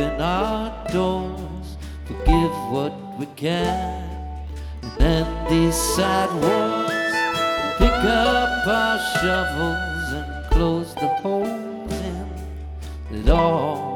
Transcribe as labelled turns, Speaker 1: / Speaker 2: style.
Speaker 1: open our doors, forgive what we can, and end these sad wars. Pick up our shovels and close the holes in it all.